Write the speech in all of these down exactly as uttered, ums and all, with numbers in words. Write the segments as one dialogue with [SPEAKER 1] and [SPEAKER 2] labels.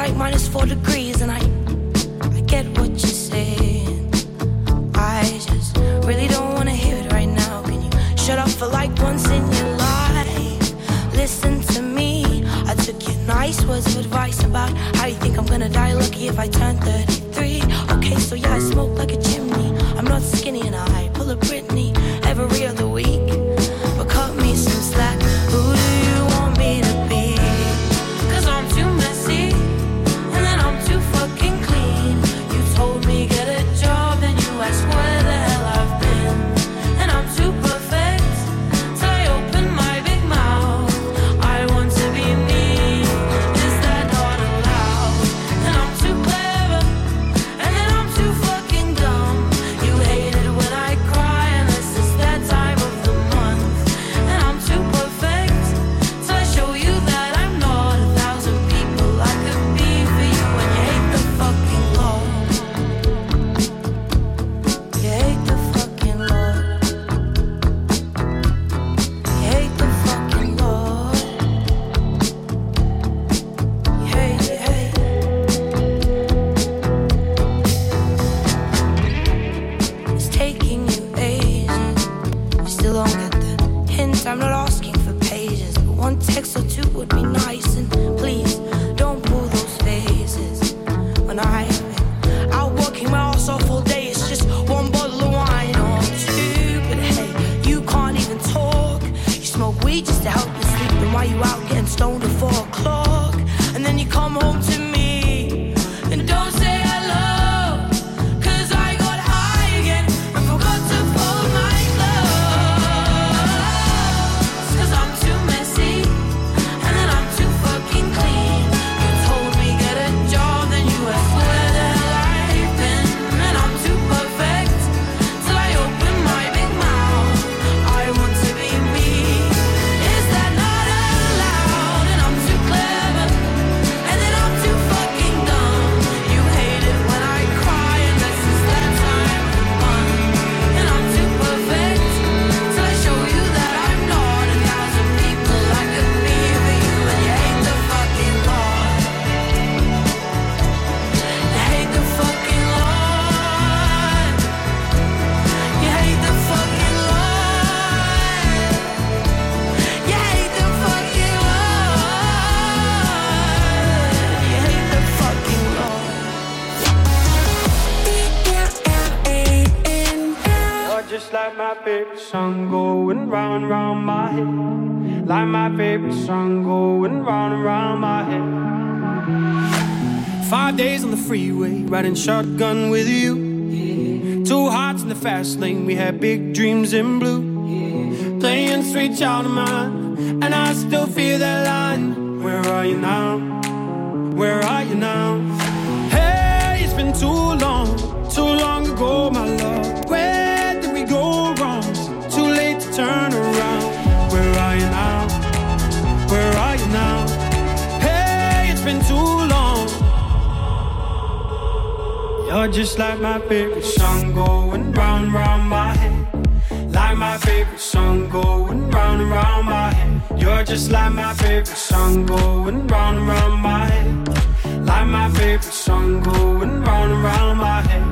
[SPEAKER 1] like minus four degrees, and I, I get what you're saying. I just really don't wanna hear it right now. Can you shut up for like once in your life? Listen to me. I took your nice words of advice about how you think I'm gonna die lucky if I turn thirty-three. Okay, so yeah, I smoke like a chimney. I'm not skinny and I pull a Britney every other week. But cut me some slack. Who do you want me to be? Cause I'm too messy, and then I'm too fucking clean. You told me get a job, then you asked where the hell I've been. And I'm too perfect, till I open my big mouth. I want to be me, is that not allowed? And I'm too clever, and then I'm too fucking dumb. You hate it when I cry, unless it's that time of the month. And I'm too perfect, till I show you that I'm not a thousand people I could be for you. And you hate the fucking Lord. You hate the fucking Lord. You hate the fucking Lord. You hate, you hate. It's taking you ages. You still don't get the hint. I'm not asking for pages, but one text or two would be nice. And please don't pull those faces. When I've been out working my ass off all day, it's just one bottle of wine or two. But hey, you can't even talk. You smoke weed just to help you sleep. Then why you out getting stoned at four o'clock? And then you come home to me and don't say hello. Cause I got high again and forgot to fold my clothes. Cause I'm too messy, and then I'm too fucking clean. You told me get a job, then you asked where the hell I've been. And I'm too perfect, till I open my big mouth. I want to be me, is that not allowed? And I'm too clever, and then I'm too fucking dumb. You hate it when I cry, unless it's that time of the month. And I'm too perfect, till I show you that I'm not a thousand people I could be for you. And you hate the fucking Lord. You hate the fucking Lord. You hate the fucking Lord. You hate the fucking Lord. You hate the fucking Lord.
[SPEAKER 2] You're just like my favorite song going round and round my head. Like my favorite song going round and round my head. Five days on the freeway, riding shotgun with you. Two hearts in the fast lane, we had big dreams in blue. Playing sweet child of mine, and I still feel that line. Where are you now? Where are you now? Hey, it's been too long, too long ago, my love. Where did we go wrong? Too late to turn around. Where are you now? Where are you now? Hey, it's been too long. You're just like my favorite song going round and round my head. Like my favorite song going round and round my head. You're just like my favorite song going round and round my head. Like my favorite song going round and round my head.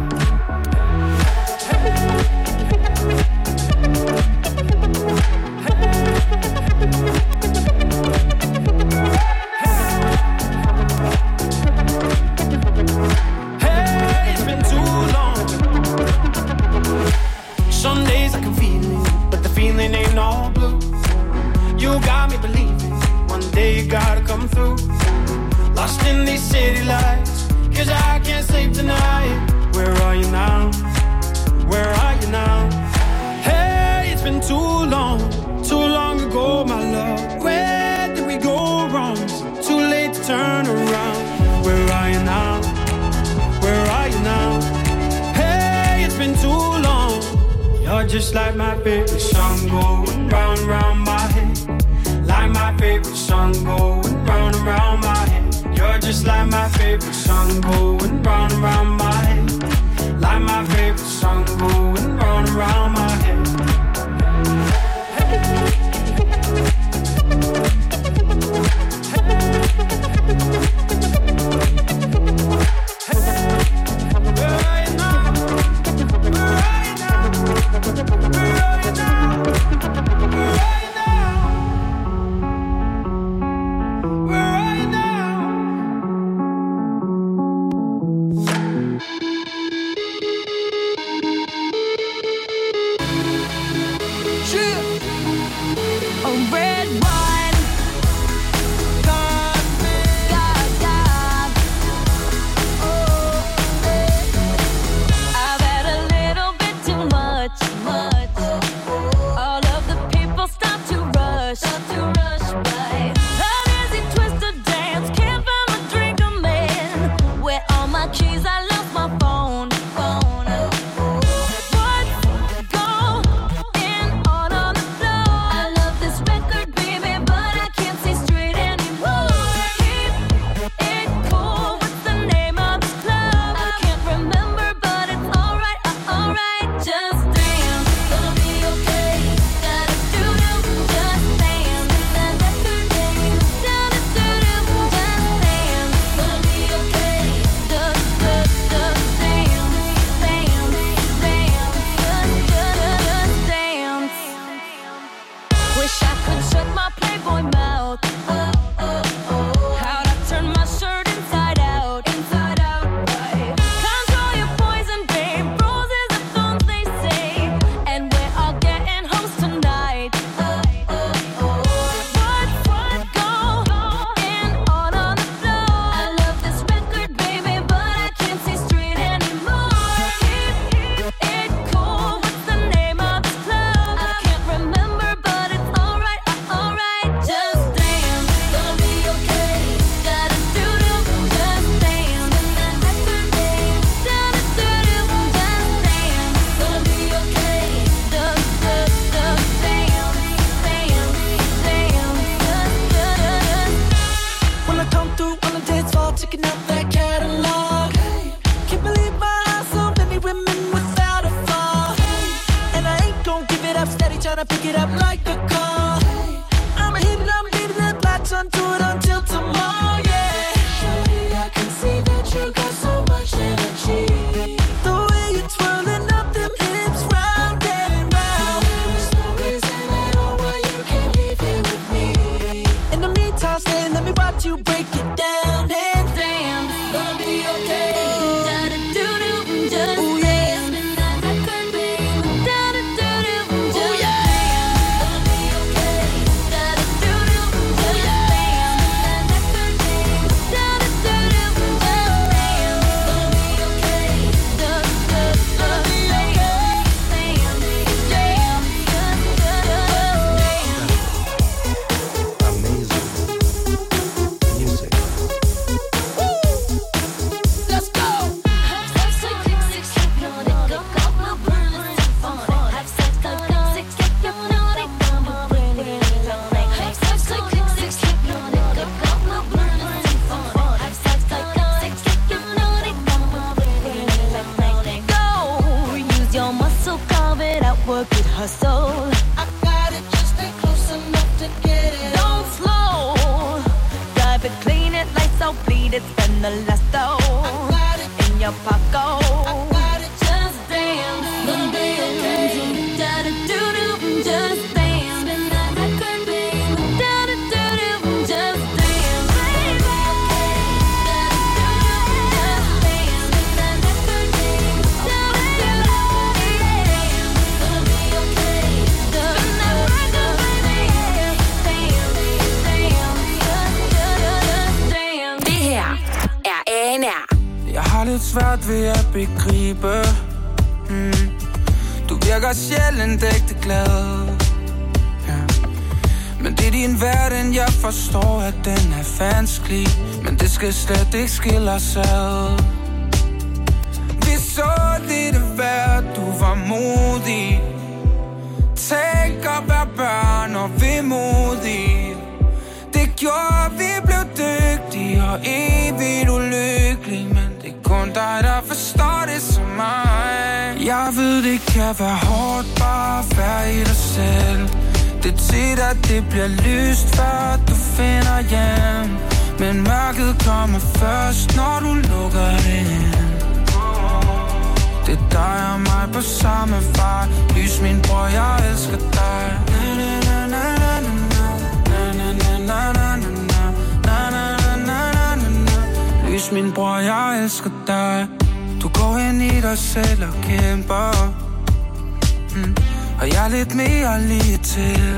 [SPEAKER 2] Hey, it's been too long. Some days I can feel it, but the feeling ain't all blue. You got me believing one day you gotta come through. Lost in these city lights, cause I can't sleep tonight. Where are you now? Where are you now? Hey, it's been too long, too long ago, my love. Where did we go wrong? Too late to turn around. Where are you now? Where are you now? Hey, it's been too long. You're just like my favorite song going round and round my head. Like my favorite song going round and round my head. You're just like my favorite song going round and round my head. Like my favorite song going round and round my head. Hey.
[SPEAKER 3] all, checking out that catalog. Can't believe my eyes, so many women without a flaw. And I ain't gon' give it up, steady tryna pick it up like a car. I'ma hit it, I'm leaving that latch onto it until tomorrow, yeah. Shorty, I can see that you got so much energy. The way you're twirling up them hips round and round. There's no reason at all why you can't leave here with me. In the meantime, stay, let me watch you break it down. And damn, gonna be okay.
[SPEAKER 4] Svært ved at begribe mm. Du virker sjældent ægte glad ja. Men det er din verden, jeg forstår, at den er vanskelig. Men det skal slet ikke skille os ad. Vi så lidt af hvert, du var modig. Tænk at være børn og vemodige. Det gjorde, vi blev dygtige og evigt ulykkelige. Men kun dig, der forstår det som mig. Jeg ved, det kan være hårdt bare at være i dig selv. Det er tit, at det bliver lyst, før du finder hjem. Men mørket kommer først, når du lukker det ind. Det er dig og mig på samme vej. Lys, min bror, jeg elsker dig. Na, na, na, na, na, na, na, na, na, na. Lys, min bror, jeg elsker dig. Du går ind i dig selv og kæmper mm. Og jeg er lidt mere lige til.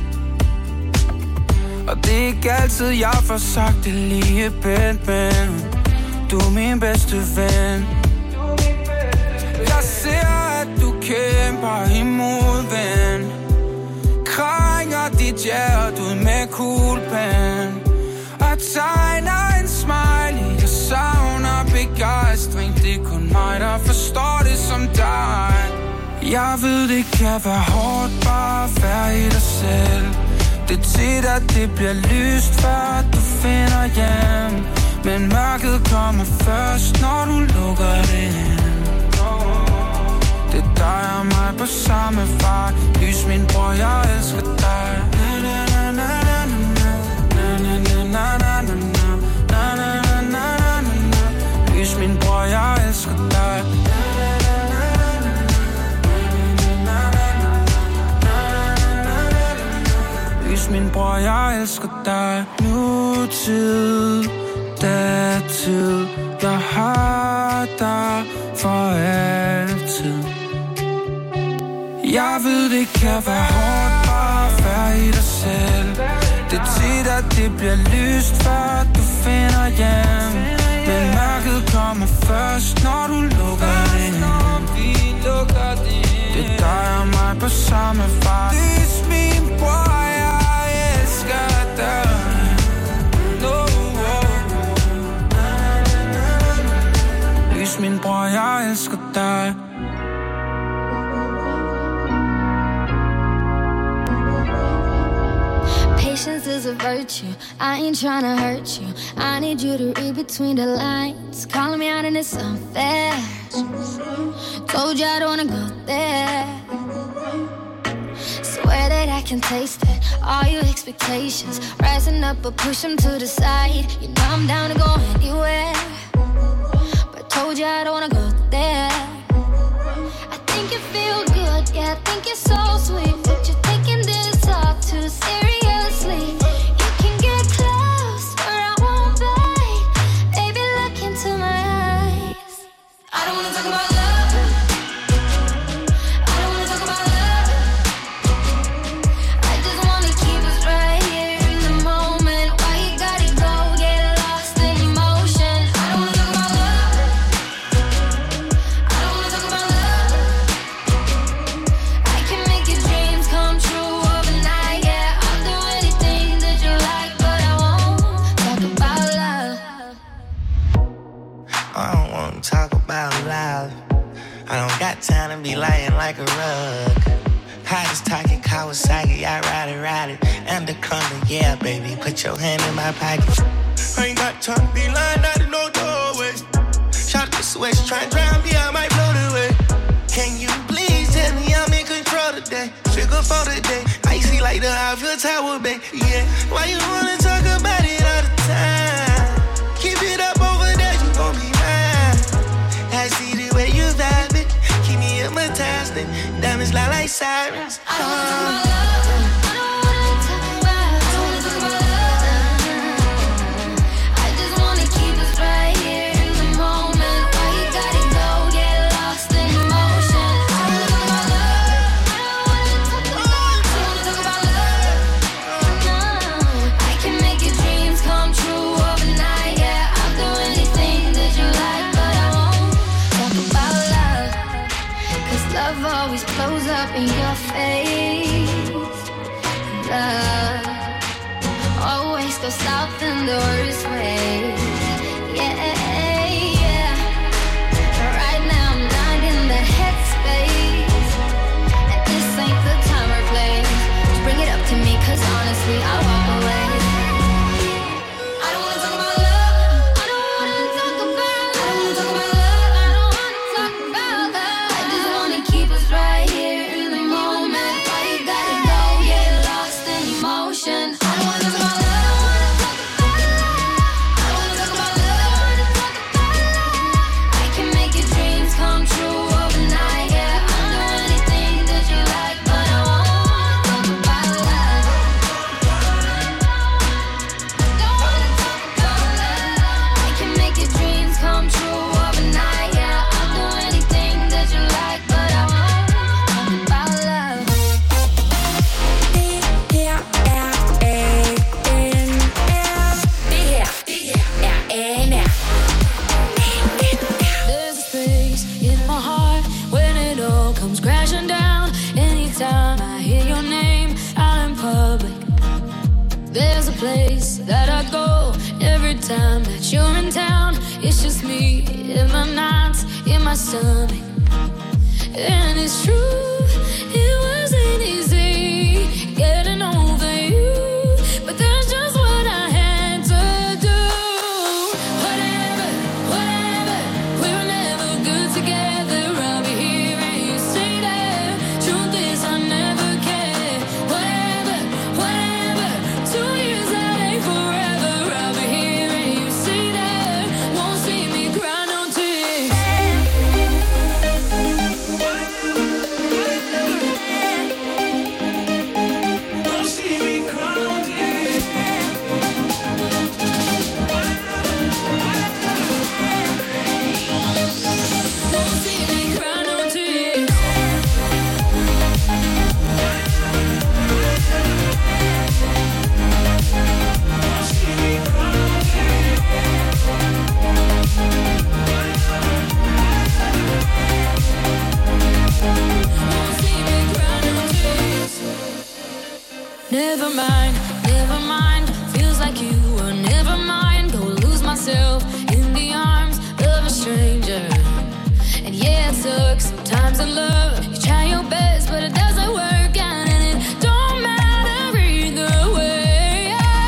[SPEAKER 4] Og det er ikke altid, jeg får sagt det lige pænt, men du er min bedste ven. Jeg ser, at du kæmper imod ven. Krænger dit hjerte ud med kuglepen og tegner en smiley. Jeg savner begejstring. Det er kun mig, der forstår det som dig. Jeg ved, det kan være hårdt bare at være i dig selv. Det er tit, at det bliver lyst, før du finder hjem. Men mørket kommer først, når du lukker det ind. Det er dig og mig på samme vej. Lys, min bror, jeg elsker dig. Na, na, na, na, na, na, na, na, na, na, na, na, na. Lys, min bror, jeg elsker dig. Lys, min bror, jeg elsker dig. Nutid, datid, jeg har dig for altid. Jeg ved, det kan være hårdt bare at være i dig selv. Det er tit, at det bliver lyst, før du finder hjem. Men mørket kommer først, når du lukker det ind. Det er dig og mig på samme vej. Lys, min bror, jeg elsker dig. Lys, min bror, jeg elsker dig.
[SPEAKER 5] Patience is a virtue. I ain't tryna hurt you. I need you to read between the lines. Calling me out and it's unfair. Told you I don't wanna go there. Swear that I can taste it. All your expectations rising up, but push them to the side. You know I'm down to go anywhere, but told you I don't wanna go there. I think you feel good, yeah, I think you're so sweet, but you're taking this all too seriously. You can get close, or I won't bite. Baby, look into my eyes. I don't wanna talk about love. I don't wanna talk about love. I just wanna keep us right here in the moment. Why you gotta go get lost in emotion? I don't wanna talk about love. I don't wanna talk about love. I can make your dreams come true overnight. Yeah, I'll do anything that you like, but I won't talk about love.
[SPEAKER 6] I don't wanna talk about love. I don't got time to be lying like a rug. Hottest talking Kawasaki, I ride it, ride it. Anaconda, yeah, baby, put your hand in my pocket. I ain't got time to be lying out in no doorway. Shot the switch, try and drown me, I might blow the way. Can you please tell me I'm in control today? Figure for today, icy like the Eiffel Tower, baby, yeah. Why you wanna talk about it all the time? Keep it up over there, you gon' be mine. I see the way you vibe it, keep me hypnotized, and diamonds lie like sirens.
[SPEAKER 5] I don't wanna talk about love. I don't wanna talk about, I don't wanna talk about love. I just wanna keep us right here in the moment. Why you gotta go get lost in emotion? I don't wanna talk about love. I don't wanna talk about, I don't wanna talk about love. No, I can make your dreams come true overnight. Yeah, I'll do anything that you like, but I won't talk about love. Cause love always blows up in your face. Love always goes south in the worst way. Yeah, yeah. Right now I'm not in the headspace, and this ain't the time or place to bring it up to me, cause honestly I'll walk away. I don't wanna talk about love. I don't wanna talk about love. I don't wanna talk about love. I don't wanna talk about love. I just wanna keep us right here in the moment. Why you gotta go get lost in emotion? I don't wanna talk about love. I don't wanna talk about love. I don't wanna talk about love. I can make your dreams come true overnight. Yeah, I'll do anything that you like, but I won't talk about love. Don't wanna talk about love. I can make your dreams come true overnight. Yeah, I'll do anything that you like, but I won't talk about love. There's a space in my heart when it all comes crashing down. Anytime I hear your name out in public, there's a place that I go every time that you're in town. It's just me in my nights, in my stomach. And it's true, it wasn't easy getting over you, but that's just what I had to do. Whatever, whatever, we were never good together. I'll be here and you stay there. Truth is I never cared. Whatever, whatever, two years that ain't forever. I'll be here and you stay there. Won't see me cry no tears. Never mind, never mind. Feels like you were never mine. Go lose myself in the arms of a stranger. And yeah, it sucks sometimes in love. You try your best, but it doesn't work out, and it don't matter either way. Yeah.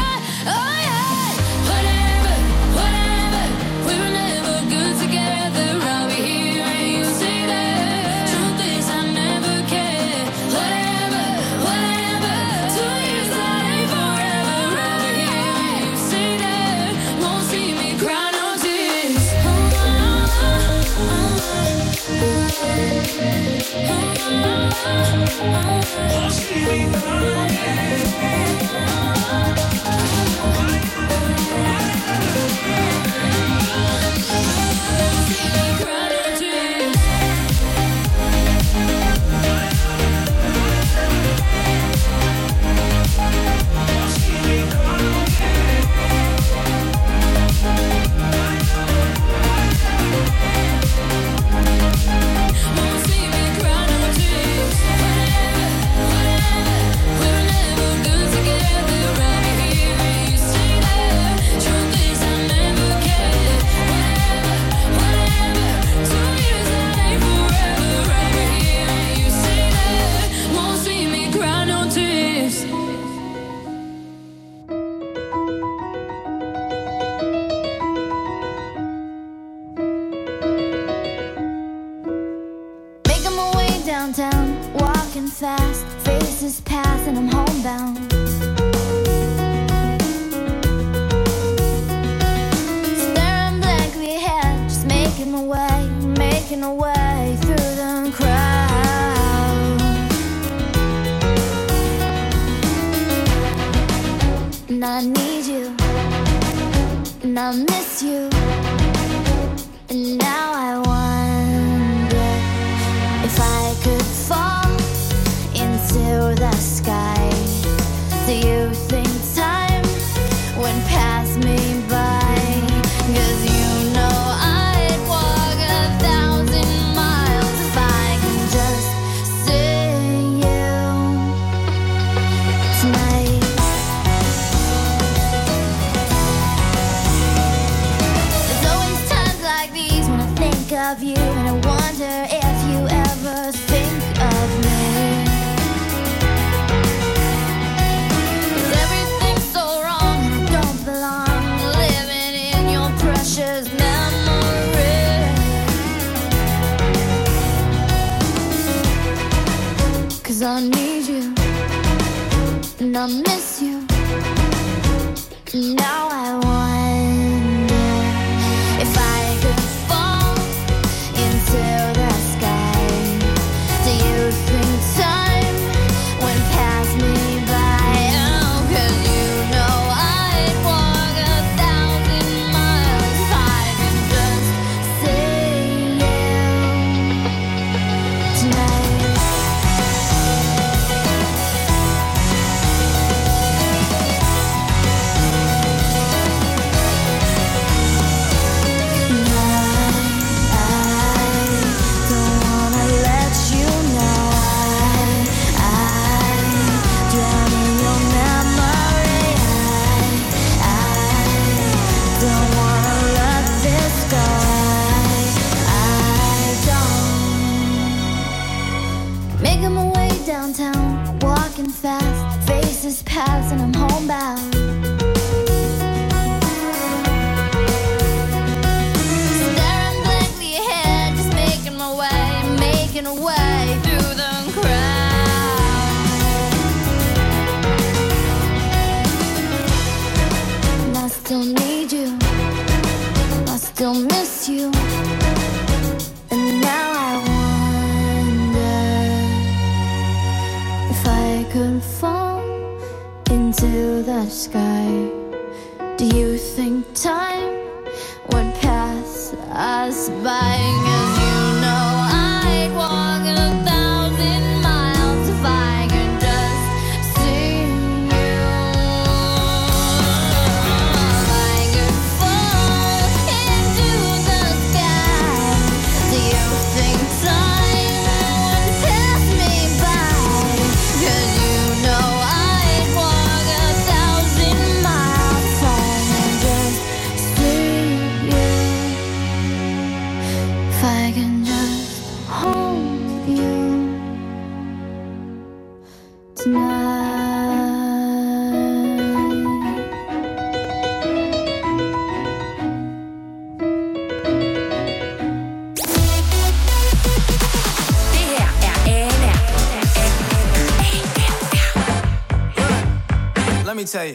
[SPEAKER 7] me tell you.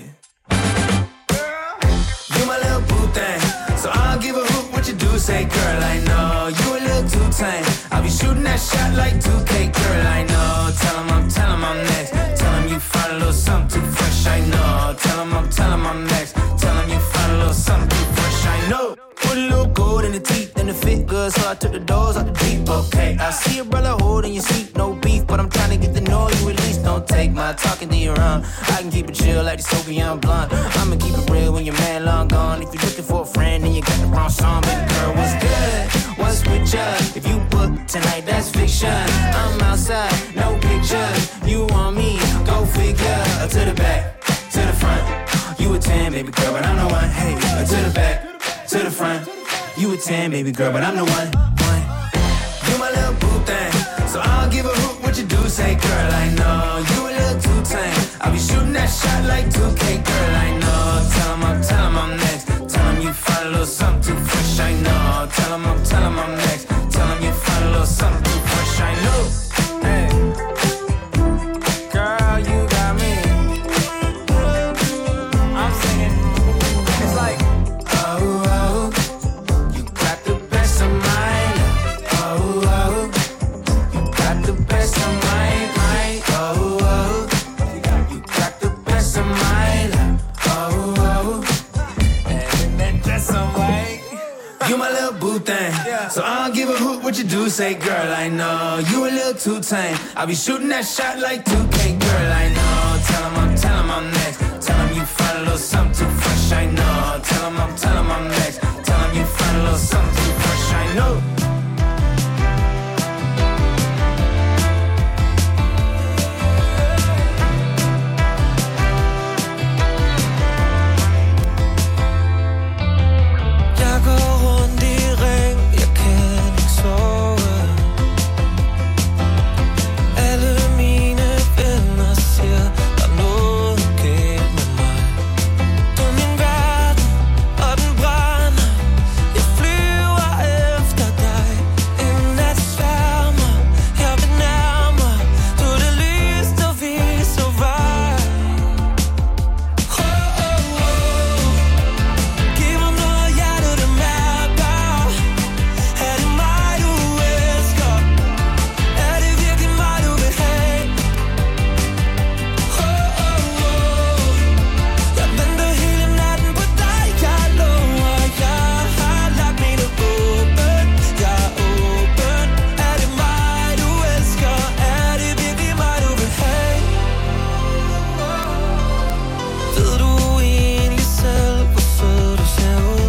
[SPEAKER 7] Girl, you my little boo thing, so I don't give a hoot what you do. Say, girl, I know you a little too tame. I
[SPEAKER 2] be shooting that shot like two K, girl, I know. Tell him I'm, tell him I'm next. Tell him you find a little something too fresh, I know. Tell him I'm, tell him I'm next. Tell him you find a little something too fresh, I know. Put a little gold in the teeth and it fit good, so I took the doors out the deep, okay. I see a brother holding your seat, no beef, but I'm trying to get to know you at least. Don't take my talking to your own. I can keep it chill like the Soviet blonde. I'ma keep it real when your man long gone. If you're looking for a friend and you got the wrong song, baby girl, what's good? What's with ya? If you book tonight, that's fiction. I'm outside, no pictures. You want me? Go figure. To the back, to the front. You a ten, baby girl, but I'm the one. Hey, to the back, to the front. You a ten, baby girl, but I'm the one. one. You my little boo thing, so I don't give a hoot what you do. Say, girl, I know you a little too tame. I'll be shooting that shot like two K, girl, I know. Tell him I'm, tell him I'm next. Tell him you find a little something too fresh, I know. Tell him I'm, tell him I'm next. Tell him you find a little something too fresh, I know. Hey, girl, you got me. I'm singing. It's like, oh, oh, you got the best of mine. Oh, oh, you got the best of mine, mine. Oh, oh, you got the best of mine. Oh, oh, and that dress I'm like, you my little boo thing, so I don't give a hoot what you do. Say, girl, I know you a little too tame. I'll be shooting that shot like two K, girl, I know. Tell him I'm, tell him I'm next. Tell him you find a little something too fresh, I know. Tell him I'm, tell him I'm next. Tell him you find a little something too fresh, I know.
[SPEAKER 3] Jeg går rundt i ring, jeg kan ikke sove. Alle mine venner siger, der er noget galt med mig. Du er min verden, og den brænder. Jeg flyver efter dig. En nat sværmer, jeg vil nærmere. Du er det lys, der viser vej. Oh, oh, oh. Giv mig noget hjerte, det mærker. Er det mig, du elsker? Er det virkelig mig, du vil have? Oh, oh, oh. Jeg venter hele natten på dig. Jeg lover, jeg har lagt mine åben. Jeg er åben. Er det mig, du elsker? Er det virkelig mig, du vil have? Ved du egentlig selv, hvor sød du ser ud?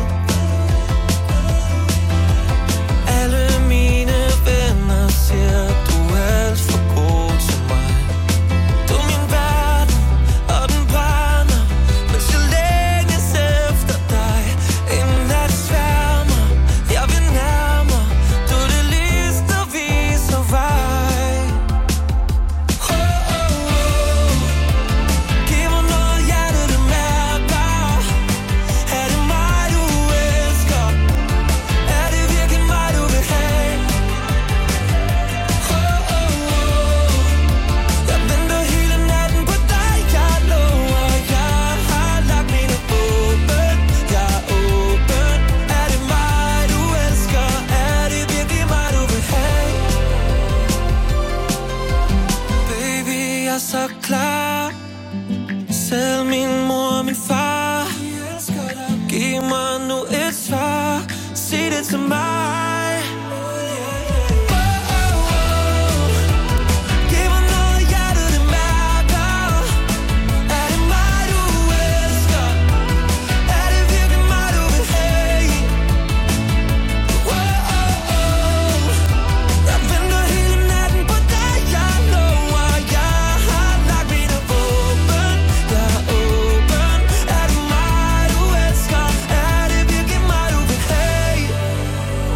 [SPEAKER 3] Alle mine venner siger, du er alt for god til mig. Du er min verden, og den brænder, mens jeg længes efter dig. En nat sværmer, jeg vil nærmere. Du er det lys, der viser vej. Oh, oh, oh. Giv mig noget hjerte, det mærker. Er det mig, du elsker? Er det virkelig mig, du vil have? Oh, oh, oh. Jeg venter hele natten på dig. Jeg lover, jeg har lagt mine åben. Jeg er åben. Er det mig, du elsker? Er det virkelig mig, du vil have? Baby, jeg er så klar. Selv min mor og min far. Giv mig nu et svar. Sig det til mig. Oh, oh, oh. Giv mig noget hjerte, det mærker. Er det mig, du elsker? Er det virkelig mig, du vil have? Oh, oh, oh. Jeg venter hele natten på dig. Jeg lover, jeg har lagt mine åben. Jeg er åben. Er det mig, du elsker? Er det virkelig mig, du vil have?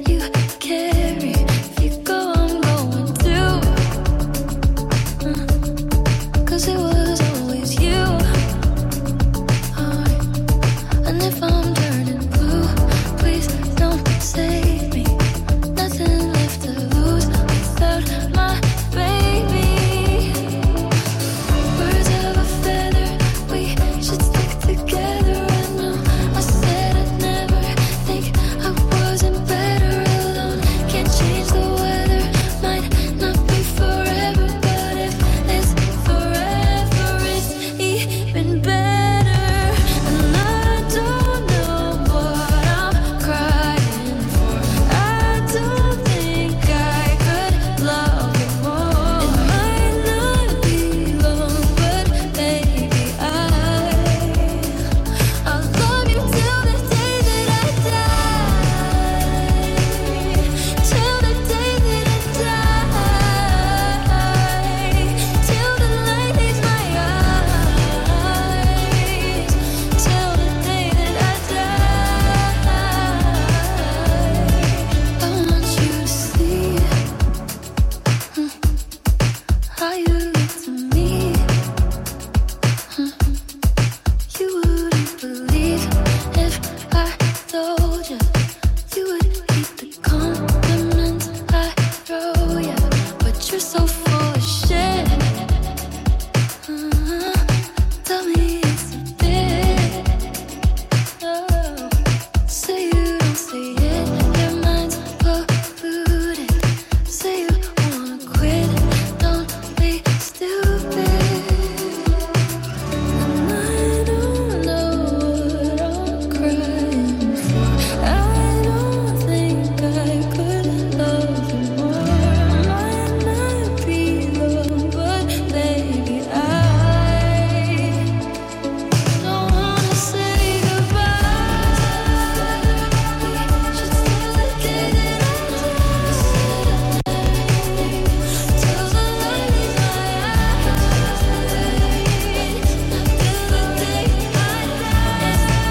[SPEAKER 5] you carry. If you go, I'm going too. Uh, Cause it was always you. Oh, and if I'm turning blue, please don't save me. Nothing left to lose without my baby. Birds of a feather, we should stick together. I know I said I'd never think I wasn't better alone. Can't change the weather, might not be forever, but if it's forever, it's even better. And I don't know what I'm crying for. I don't think I could love you more. It might not be long, but baby, I I'll love you till the day that I die. Till the day that I die. Till the light leaves my eyes. Till the day that I die. I want you to see mm, how you look to me. Mm, You wouldn't believe if I told you. You would hate the compliments I throw you. But you're so full of shit. Uh, Tell me it's a bit. Oh, say you don't say it. Your mind's polluted. Say you wanna quit. Don't be stupid. And I don't know what I'm crying for. I don't think I could love you more. Might not be long, but baby, I don't wanna say goodbye. Should still the day that I die. Till the light leaves my eyes. Till the day I die.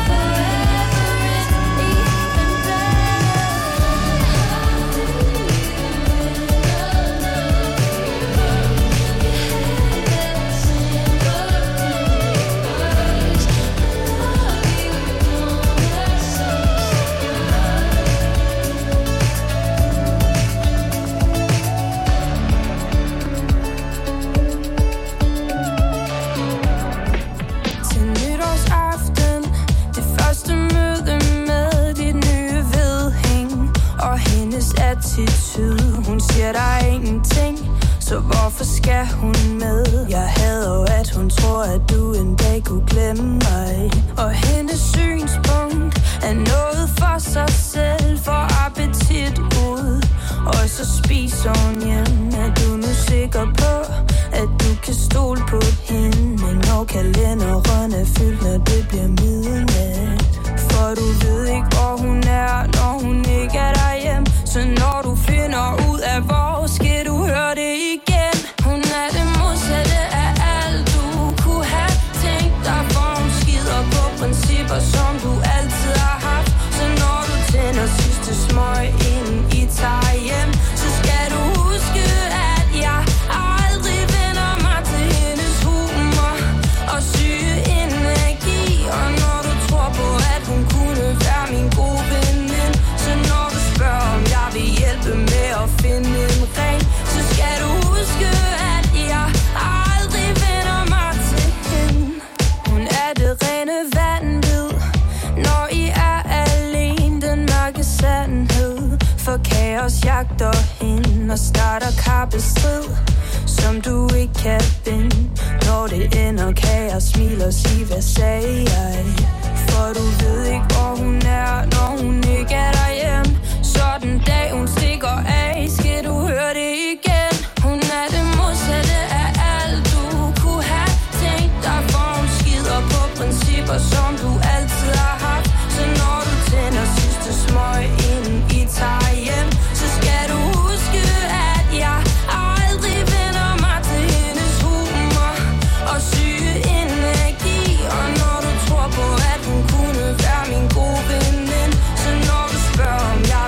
[SPEAKER 1] Til nytårsaften, det første møde med dit nye vedhæng og hendes attitude. Hun siger, der er ingenting, så hvorfor skal hun med? Jeg hader jo, at hun tror, at du en dag kunne glemme mig. Og hendes synspunkt er noget for sig selv, for appetit ud. Og så spiser hun hjem. Er du nu sikker på, at du kan stole på hende, når kalenderen er fyldt, når det bliver midnat? For du ved ikke, hvor hun er, når hun ikke er derhjemme. Så når du finder ud af, hvor skal du høre det igen. Hun er det modsatte af alt, du kunne have tænkt dig, for hun skider på principper, som du altid har haft. Så når du tænder sidste smøg, inden I tager hjem, så skal du huske, at jeg aldrig vender mig til hendes humor og syge energi. Og når du tror på, at hun kunne være min gode veninde, så når du spørger, om jeg vil hjælpe med at finde en ring, så skal du huske, at jeg aldrig vender mig til hende. Hun er det rene vanvid, når I er alene, den mørke sandhed. For kaos jagter hende og starter kappestrid, som du ikke kan binde. Når det ender, kan jeg smile og sige, hvad sagde jeg? For du ved ikke, hvor hun er, når hun ikke er derhjemme. Så den dag hun stikker af, skal du høre det igen. Hun er det modsatte af alt, du kunne have tænkt dig, for hun skider på principper, som du altid har haft. Så når du tænder sidste smøg, inden I tager hjem, så skal du huske, at jeg aldrig vender mig til hendes humor og syge energi. Og når du tror på, at hun kunne være min gode veninde, så når du spørger, om jeg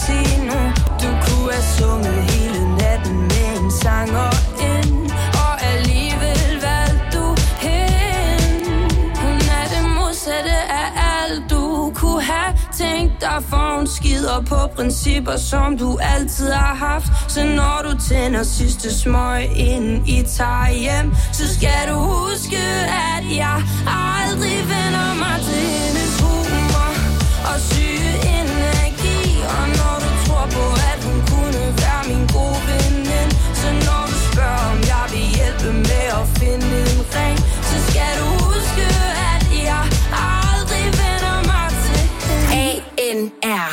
[SPEAKER 1] sige nu. Du kunne have sunget hele natten med en sanger ind, og alligevel valgte du hende. Hun er det modsatte af alt du kunne have tænkt dig, for hun skider på principper, som du altid har haft. Så når du tænder sidste smøg ind i tager hjem, så skal du huske, at jeg aldrig vender mig til hendes humor og syge energi. Og når du tror på, at hun kunne være min gode veninde, så når du spørger, om jeg vil hjælpe med at finde en ring, så skal du huske, at jeg aldrig vender mig til A N R.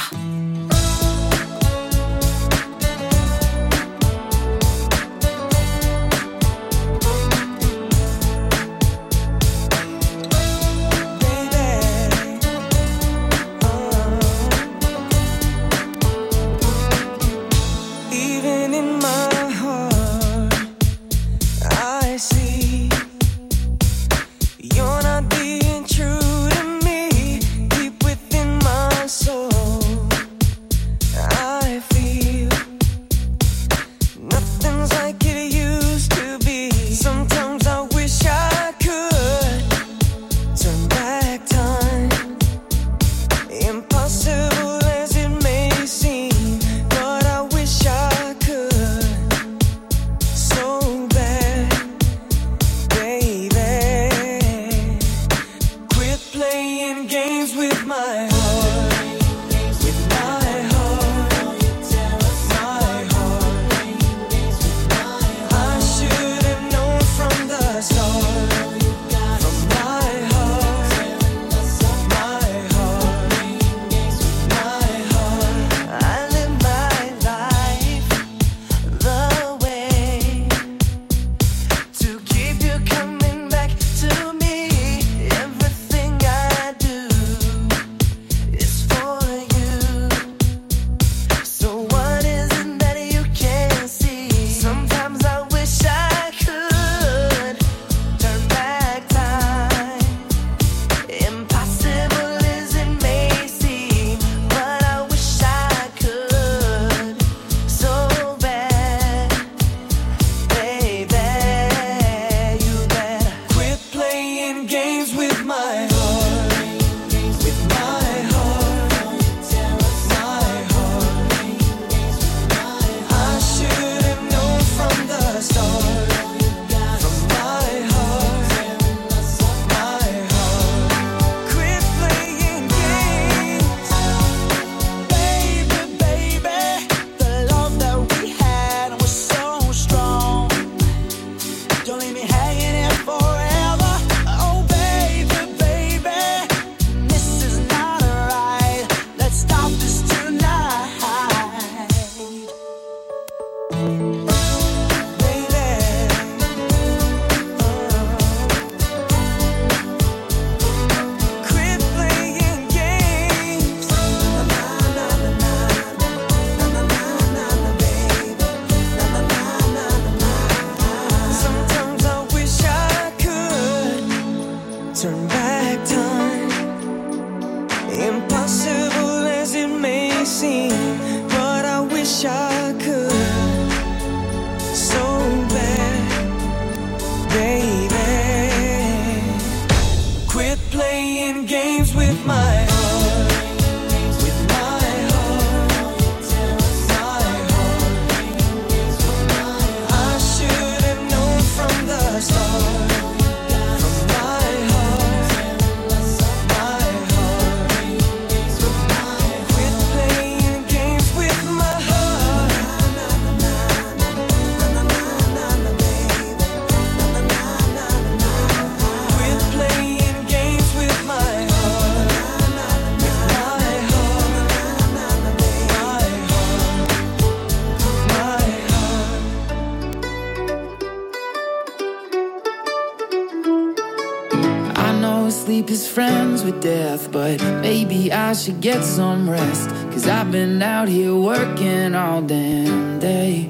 [SPEAKER 8] sleep is friends with death, but maybe I should get some rest, 'cause I've been out here working all damn day.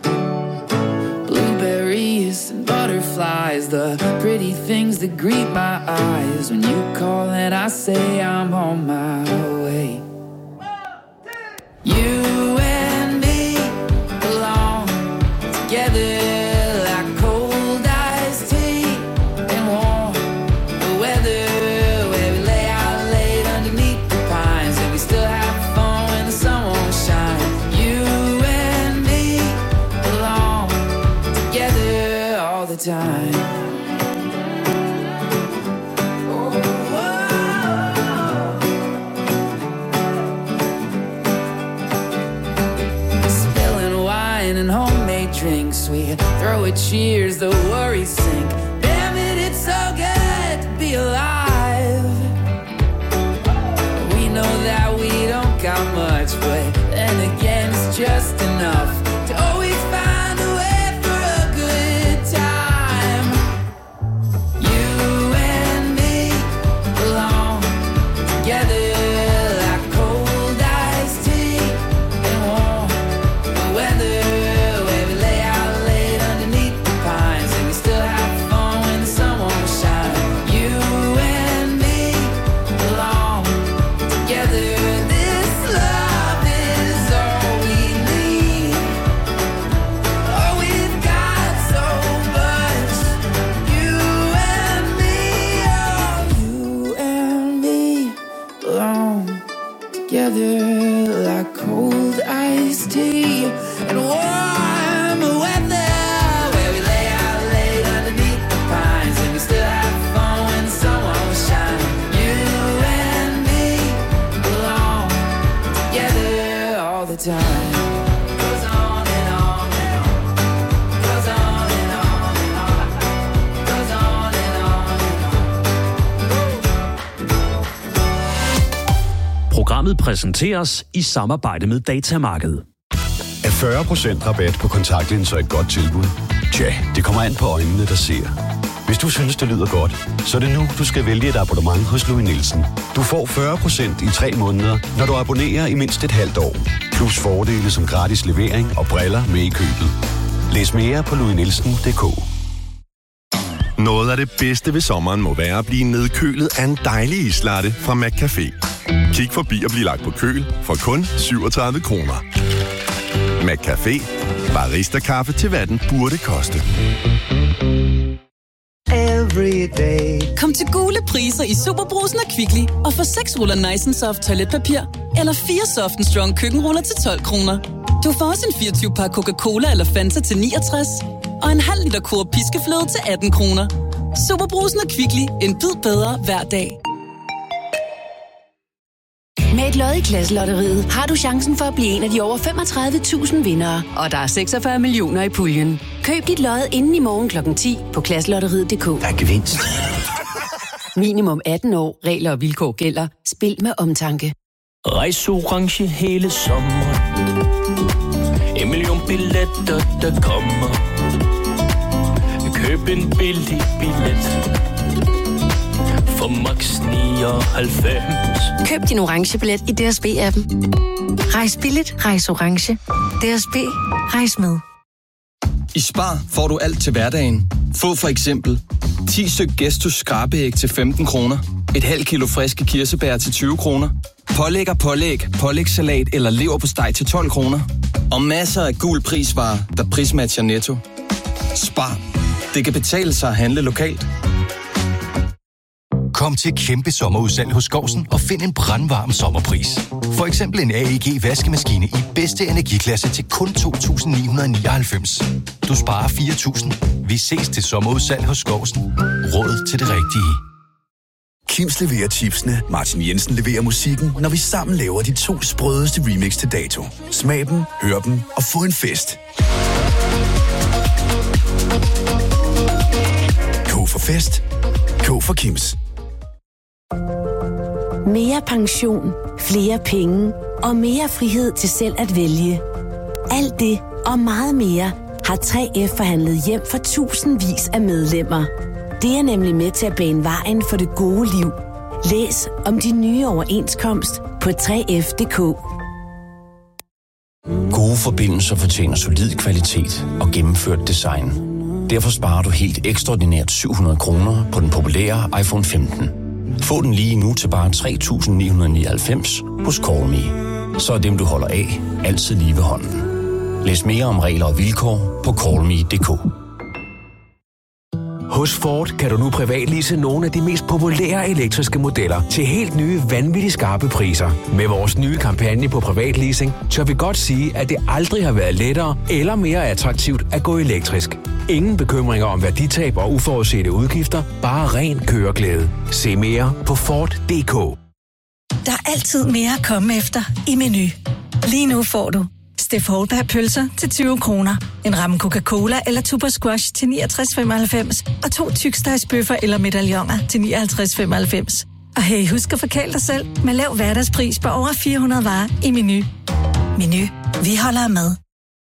[SPEAKER 8] Blueberries and butterflies, the pretty things that greet my eyes when you call and I say I'm on my way. You time. Spilling wine and homemade drinks, we throw a cheers, the worries sink. Damn it, it's so good to be alive. We know that we don't got much, but then again it's just enough to always find a way for a good time. You and me belong together like cold iced tea and warm weather, where we lay out late underneath the pines and we still have fun when the sun won't shine. You and me belong together. This love is all we need. Oh, we've got so much. You and me, oh, you and me belong together like cold iced tea and warm weather, where we lay out late underneath the pines and we still have fun when the sun won't shine. You and me belong together all the time. Goes on and on and on. Goes on and on and on. Goes on and on and on.
[SPEAKER 9] Programmet præsenteres i samarbejde med Datamarkedet.
[SPEAKER 10] Er fyrre procent rabat på kontaktlinser et godt tilbud? Tja, det kommer an på øjnene, der ser. Hvis du synes, det lyder godt, så er det nu, du skal vælge et abonnement hos Louis Nielsen. Du får fyrre procent i tre måneder, når du abonnerer i mindst et halvt år. Plus fordele som gratis levering og briller med i købet. Læs mere på louis nielsen punktum d k.
[SPEAKER 11] Noget af det bedste ved sommeren må være at blive nedkølet af en dejlig islatte fra McCafé. Kig forbi og bliv lagt på køl for kun syvogtredive kroner. McCafé. Barista-kaffe til hvad den burde koste.
[SPEAKER 12] Every day.
[SPEAKER 13] Kom til gule priser i Superbrugsen og Kvickly og få seks ruller Nice and Soft toiletpapir eller fire Soft and Strong køkkenruller til tolv kroner. Du får også en fireogtyve pakke Coca-Cola eller Fanta til niogtres og en halv liter Coop piskefløde til atten kroner. Superbrugsen og Kvickly. En bid bedre hver dag.
[SPEAKER 14] Med et lod i Klasselotteriet har du chancen for at blive en af de over femogtredive tusind vindere, og der er seksogfyrre millioner i puljen. Køb dit lod inden i morgen klokken ti på klasselotteriet punktum d k.
[SPEAKER 15] Der er gevinst.
[SPEAKER 14] Minimum atten år. Regler og vilkår gælder. Spil med omtanke.
[SPEAKER 16] Rejse orange hele sommeren. En million billetter, der kommer. Køb en billig billet for max nioghalvfems.
[SPEAKER 14] Køb din orange billet i D S B-appen. Rejs billigt, rejs orange. D S B, rejs med.
[SPEAKER 17] I Spar får du alt til hverdagen. Få for eksempel ti styk Gestus skrabeæg til femten kroner, et halvt kilo friske kirsebær til tyve kroner, pålæg og pålæg, pålægssalat eller leverpostej til tolv kroner, og masser af gul prisvarer, der prismatcher Netto. Spar. Det kan betale sig at handle lokalt.
[SPEAKER 18] Kom til kæmpe sommerudsalg hos Skovsen og find en brandvarm sommerpris. For eksempel en A E G vaskemaskine i bedste energiklasse til kun to tusind ni hundrede nioghalvfems. Du sparer fire tusind. Vi ses til sommerudsalg hos Skovsen. Råd til det rigtige.
[SPEAKER 19] Kims leverer chipsene, Martin Jensen leverer musikken, når vi sammen laver de to sprødeste remix til dato. Smag dem, hør dem og få en fest. K for fest. K for Kims.
[SPEAKER 14] Mere pension, flere penge og mere frihed til selv at vælge. Alt det og meget mere har tre F forhandlet hjem for tusindvis af medlemmer. Det er nemlig med til at bane vejen for det gode liv. Læs om de nye overenskomst på tre F punktum d k.
[SPEAKER 15] Gode forbindelser fortjener solid kvalitet og gennemført design. Derfor sparer du helt ekstraordinært syv hundrede kroner på den populære iPhone femten. Få den lige nu til bare tre tusind ni hundrede nioghalvfems hos Call Me. Så er dem, du holder af, altid lige ved hånden. Læs mere om regler og vilkår på call me punktum d k.
[SPEAKER 20] Hos Ford kan du nu privatlease nogle af de mest populære elektriske modeller til helt nye, vanvittigt skarpe priser. Med vores nye kampagne på privatleasing, tør vi godt sige, at det aldrig har været lettere eller mere attraktivt at gå elektrisk. Ingen bekymringer om værditab og uforudsete udgifter, bare ren køreglæde. Se mere på Ford punktum d k.
[SPEAKER 21] Der er altid mere at komme efter i Meny. Lige nu får du Steff Holdberg pølser til tyve kroner, en ramme Coca-Cola eller Tuber Squash til niogtres femoghalvfems og to tykstegsbøffer eller medaljoner til nioghalvtreds femoghalvfems. Og hey, husk at forkæle dig selv med lav hverdagspris på over fire hundrede varer i Meny. Meny. Vi holder med.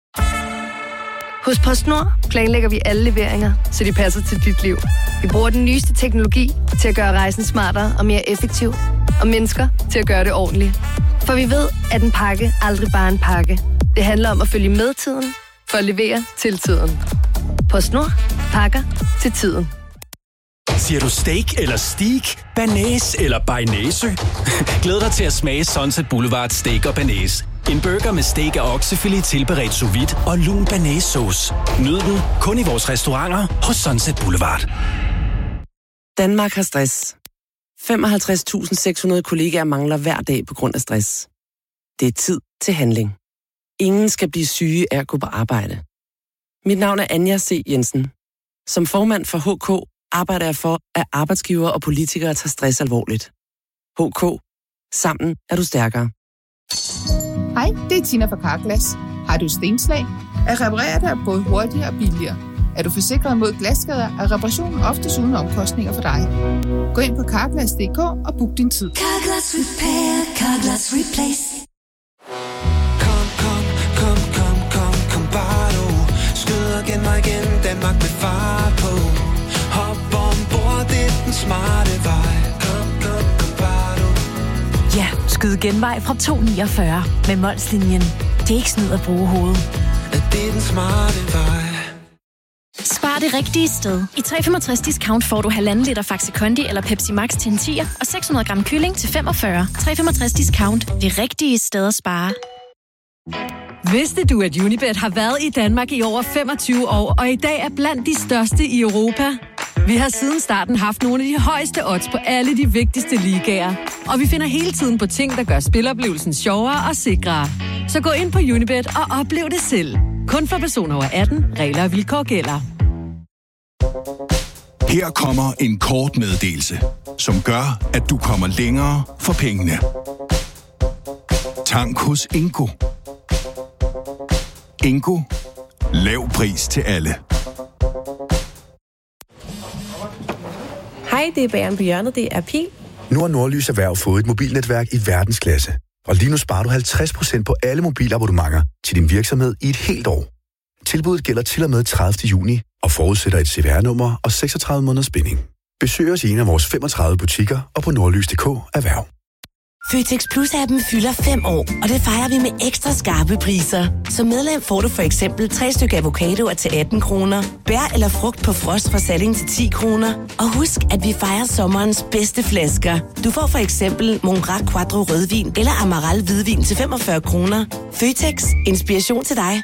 [SPEAKER 22] Hos PostNord planlægger vi alle leveringer, så de passer til dit liv. Vi bruger den nyeste teknologi til at gøre rejsen smartere og mere effektiv, og mennesker til at gøre det ordentligt. For vi ved, at en pakke aldrig bare er en pakke. Det handler om at følge med tiden, for at levere til tiden. PostNord. Pakker til tiden.
[SPEAKER 23] Siger du steak eller steak? Banæs eller bearnaise? Glæd dig til at smage Sunset Boulevard Steak og Banæs. En burger med steak og oksefilet tilberedt sous vide og lun banæssauce. Nyd den kun i vores restauranter hos Sunset Boulevard.
[SPEAKER 24] Danmark har stress. femoghalvtreds tusind seks hundrede kollegaer mangler hver dag på grund af stress. Det er tid til handling. Ingen skal blive syge af at gå på arbejde. Mit navn er Anja C. Jensen. Som formand for H K arbejder jeg for, at arbejdsgivere og politikere tager stress alvorligt. H K. Sammen er du stærkere.
[SPEAKER 25] Hej, det er Tina fra Carglass. Har du stenslag? At reparere det er både hurtigere og billigere. Er du forsikret mod glasskader, er reparationen oftest uden omkostninger for dig. Gå ind på carglass punktum d k og book din tid.
[SPEAKER 3] Carglass Repair, Carglass Replace.
[SPEAKER 2] Kom, kom, kom, kom, kom, kom bare du. Skyd og gen mig igen, Danmark med fart på. Hop ombord, det er den smarte vej. Kom, kom, kom bare du.
[SPEAKER 14] Ja, skyd genvej fra to niogfyrre med Molslinjen. Det er ikke snyd at bruge hovedet.
[SPEAKER 2] Det er den smarte vej.
[SPEAKER 26] Spar det rigtige sted. I tre komma femogtres discount får du halvanden liter Faxi Kondi eller Pepsi Max til en tier og seks hundrede gram kylling til femogfyrre. tre komma femogtres discount. Det rigtige sted at spare.
[SPEAKER 27] Vidste du, at Unibet har været i Danmark i over femogtyve år, og i dag er blandt de største i Europa? Vi har siden starten haft nogle af de højeste odds på alle de vigtigste ligaer. Og vi finder hele tiden på ting, der gør spiloplevelsen sjovere og sikrere. Så gå ind på Unibet og oplev det selv. Kun for personer over atten. Regler og vilkår gælder.
[SPEAKER 19] Her kommer en kort meddelelse, som gør, at du kommer længere for pengene. Tank hos Ingo. Ingo. Lav pris til alle.
[SPEAKER 24] Hej, det er Bageren på hjørnet. Det er Pil.
[SPEAKER 28] Nu har Nordlys Erhverv fået et mobilnetværk i verdensklasse. Og lige nu sparer du halvtreds procent på alle mobilabonnementer til din virksomhed i et helt år. Tilbuddet gælder til og med tredivte juni og forudsætter et C V R-nummer og seksogtredive måneders binding. Besøg os i en af vores femogtredive butikker og på nordlys punktum d k erhverv.
[SPEAKER 14] Føtex Plus-appen fylder fem år, og det fejrer vi med ekstra skarpe priser. Som medlem får du for eksempel tre stykker avocadoer til atten kroner, bær eller frugt på frost fra Salling til ti kroner. Og husk, at vi fejrer sommerens bedste flasker. Du får for eksempel Mongrac Quattro rødvin eller Amaral hvidvin til femogfyrre kroner. Føtex. Inspiration til dig.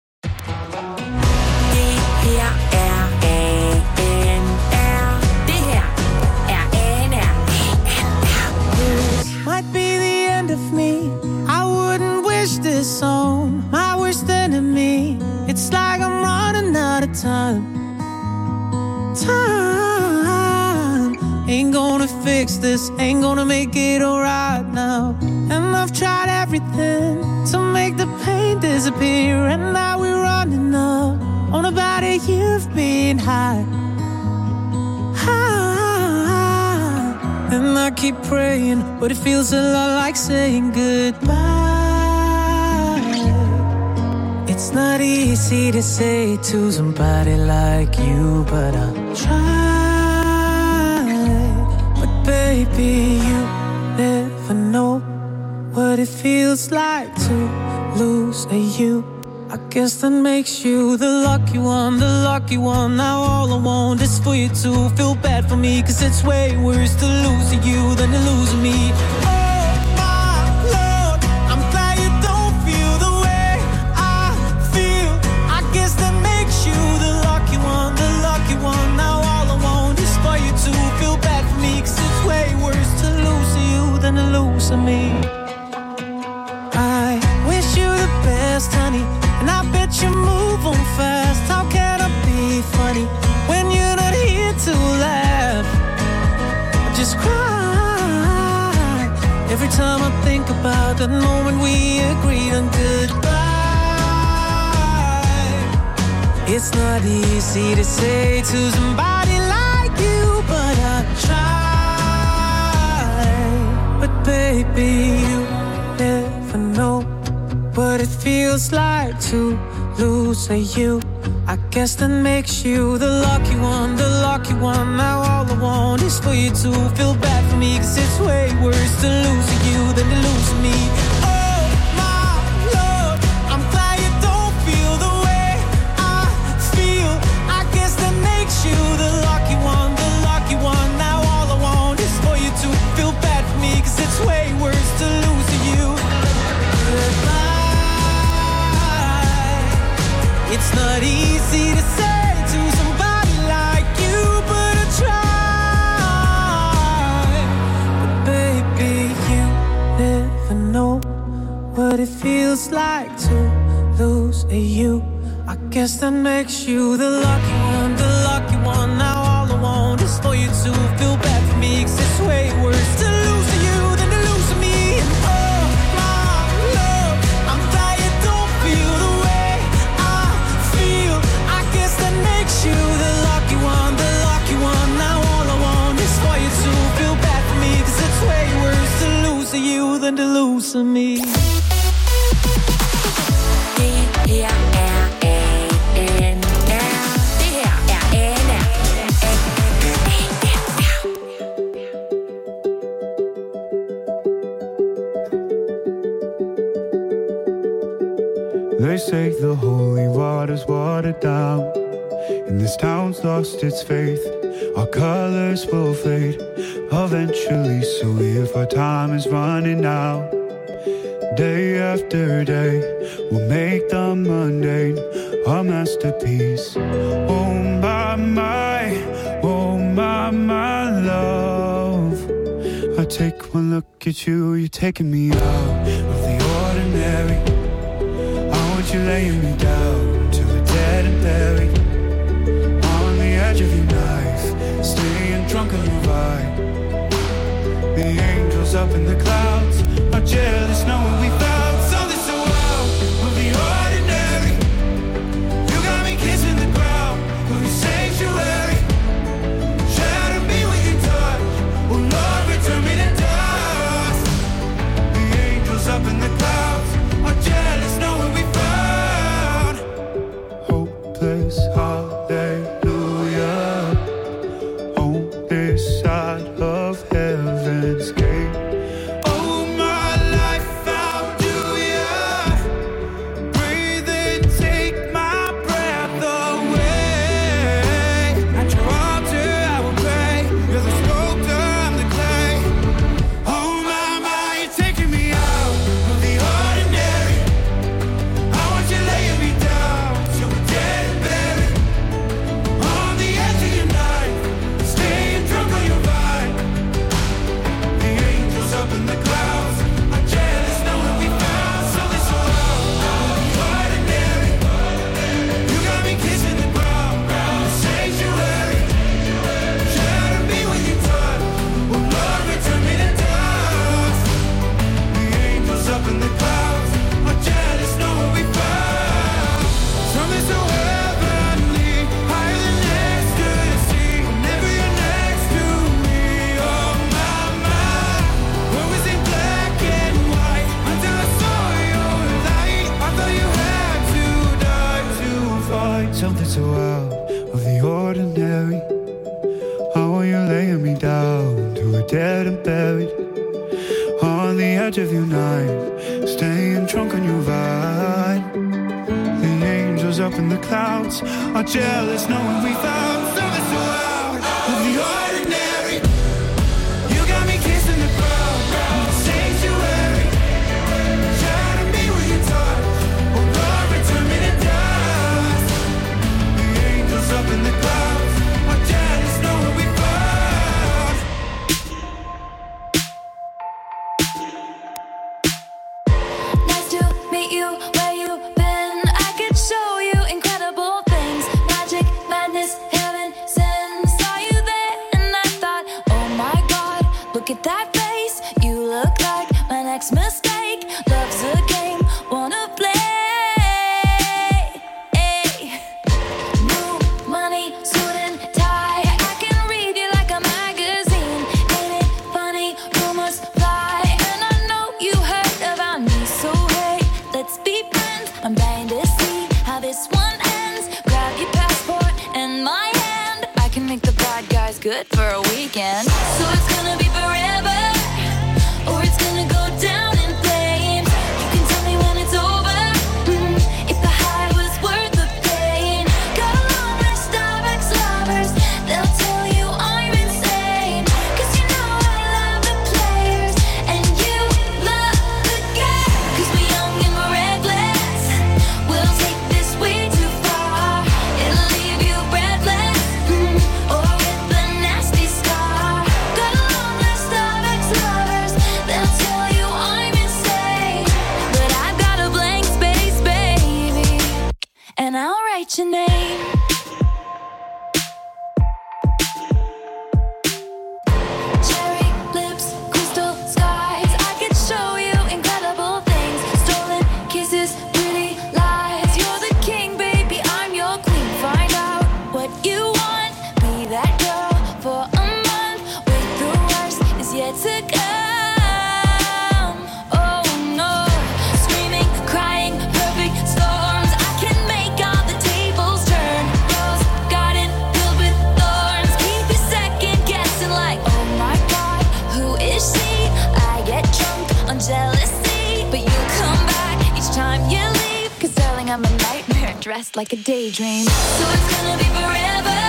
[SPEAKER 3] Might be the end of me. I wouldn't wish this on my worst enemy. It's like I'm running out of time. Time ain't gonna fix this, ain't gonna make it alright now. And I've tried everything to make the pain disappear. And now we're running up on about a year of being high. And I keep praying, but it feels a lot like saying goodbye. It's not easy to say to somebody like you, but I'll try. But baby, you never know what it feels like to lose a you. I guess that makes you the lucky one, the lucky one. Now all I want is for you to feel bad for me, 'cause it's way worse to lose you than to lose me. Oh my Lord, I'm glad you don't feel the way I feel. I guess that makes you the lucky one, the lucky one. Now all I losing me. I wish you the best, honey, and I bet you move on fast. How can I be funny when you're not here to laugh? I just cry every time I think about the moment we agreed on goodbye. It's not easy to say to somebody like you, but I try. But baby, you never know what it feels like to lose a you. I guess that makes you the lucky one, the lucky one. Now all I want is for you to feel bad for me, 'cause it's way worse to lose you than to lose me. Oh my Lord, I'm glad you don't feel the way I feel. I guess that makes you the lucky one, the lucky one. Now all I want is for you to feel bad for me, 'cause it's way worse to lose you. Goodbye. It's not easy to say to somebody like you, but I try. But baby, you never know what it feels like to lose a you. I guess that makes you the lucky one, the lucky one. Now all I want is for you to feel bad for me, 'cause it's way worse to lose you than to lose me. And oh my love, I'm glad you don't feel the way I feel. I guess that makes you the lucky one, the lucky one. Now all I want is for you to feel bad for me, 'cause it's way worse to lose you than to lose me.
[SPEAKER 1] They say the holy water's watered down, and this town's lost its faith. Our colors will fade eventually, so if our time is running out, day after day, we'll make the mundane a masterpiece. Oh my, my, oh my, my love. I take one look at you, you're taking me out of the ordinary. You laying me down to the dead and buried on the edge of your knife, staying drunk on your vibe. The angels up in the clouds are jealous knowing we found something so out of the ordinary. You got me kissing the ground of your sanctuary. Shatter me with your touch, oh Lord, return me to dust. The angels up in the clouds are jealous knowing we found hallelujah on this side of heaven's gate. Oh, my life found you, yeah. Breathe in, take my breath away. At your altar I will pray. You're the sculptor, I'm the clay. Oh my, my, you're taking me out of the ordinary. I want you laying me down till we're dead and buried. On the edge of your knife, staying drunk on your vine. The angels up in the clouds are jealous knowing we found something so out of the ordinary. You got me kissing the ground, the sanctuary. Shatter me with your touch, oh Lord, return me to dust. The angels up in the clouds are jealous knowing we found something so heavenly, higher than ecstasy. Whenever you're next to me, oh my, my. What was in black and white until I saw your light? I thought you had to die to find something so out of the ordinary. How are you laying me down to a dead and buried? On the edge of your knife, staying drunk on your vine. The angels up in the clouds are jealous knowing we found something so out of the ordinary. You got me kissing the ground, the sanctuary. Shatter me with your touch, oh Lord, return me to dust. The angels up in the clouds are jealous knowing we found
[SPEAKER 4] good for a weekend. So it's gonna be forever, or it's gonna go down in flames. You can tell me when it's over, mm, if the high was worth the pain. Got a long list of ex-lovers, they'll tell you I'm insane. Cause you know I love the players, and you love the game. Cause we're young and we're reckless, we'll take this way too far. It'll leave you breathless, mm, or with a nasty scar. Got a long list of ex-lovers, they'll tell you I'm insane. But I've got a blank space, baby, and I'll write your name. Cherry lips, crystal skies, I could show you incredible things. Stolen kisses, pretty lies. You're the king, baby, I'm your queen. Find out what you want, be that girl for a month. Wait, the worst is yet to come. Oh no, screaming, crying, perfect storms. I can make all the tables turn. Rose garden filled with thorns. Keep you second guessing like, oh my god, who is she? I get drunk on jealousy, but you come back each time you leave. Cause darling, I'm a nightmare dressed like a daydream. So it's gonna be forever,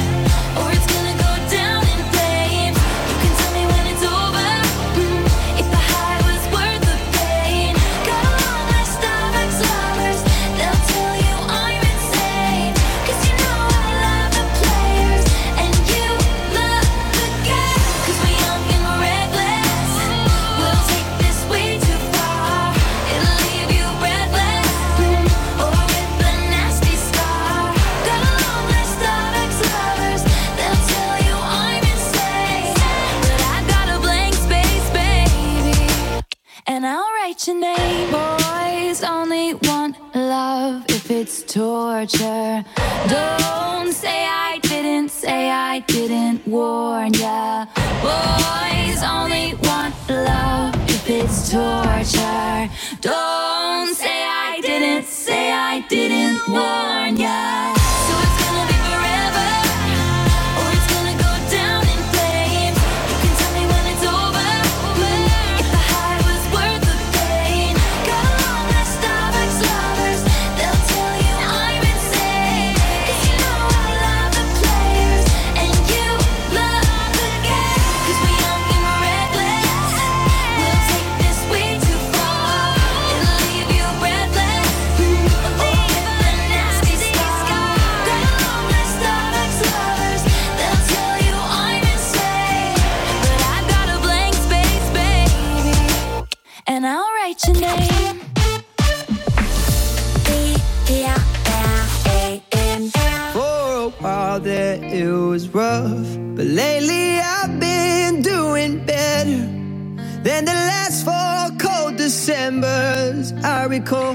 [SPEAKER 4] or it's gonna go down in flames. You can tell me when it's over, mm, if the high was worth the pain. Got a long list of ex-lovers, they'll tell you I'm insane. Cause you know I love the players, and you love the game. Cause we're young and we're reckless, we'll take this way too far. It'll leave you breathless, mm, or with a nasty scar. Got a long list of ex-lovers, they'll tell you I'm insane. But I got a blank space, baby, and I'll write your name. Boys only want love if it's torture. Don't say I didn't, say I didn't warn ya. Boys only want love if it's torture. Don't say I didn't, say I didn't warn ya. So it's gonna be forever, or it's gonna go down in flames. You can tell me when it's over, mm, if the high was worth the pain. Got a long list of ex-lovers, they'll tell you I'm insane. Cause you know I love the players, and you love the game. Cause we're young and we're reckless, we'll take this way too far. It'll leave you breathless, mm, or with a nasty scar. Got a long list of ex-lovers, they'll tell you I'm insane. But I've got a blank space, baby, and I'll write your name.
[SPEAKER 5] For a while there it was rough, but lately I've been doing better than the last four cold Decembers I recall.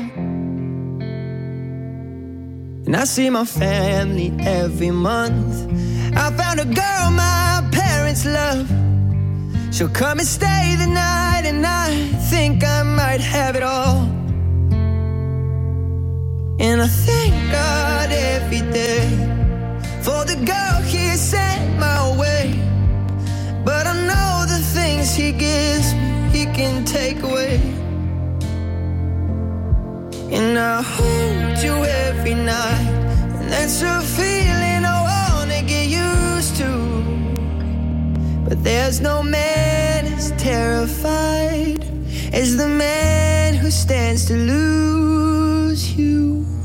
[SPEAKER 5] And I see my family every month. I found a girl my parents love. She'll come and stay the night, and I think I might have it all. And I thank God every day for the girl he sent my way. But I know the things he gives me, he can take away. And I hold you every night, and that's a feeling I wanna get used to. But there's no man as terrified as the man who stands to lose you.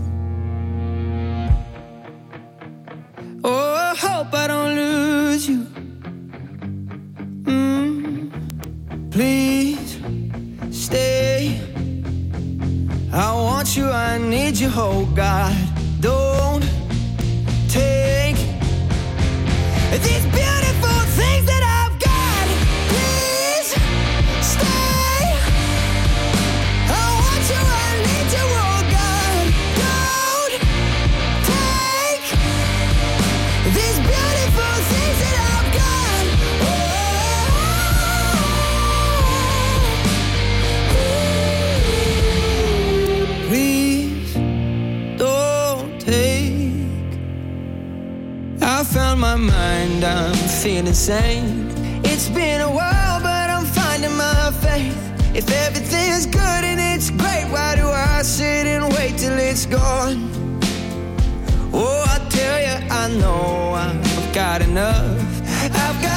[SPEAKER 5] Oh, I hope I don't lose you. Mm. Please stay. I want you, I need you, oh God. Don't take these beautiful things that I've got. Please stay. I want you, I need you, oh God. Don't take these beautiful things that I've got. Oh, please found my mind, I'm feeling sane. It's been a while, but I'm finding my faith. If everything's good and it's great, why do I sit and wait till it's gone? Oh, I tell you, I know I've got enough. I've got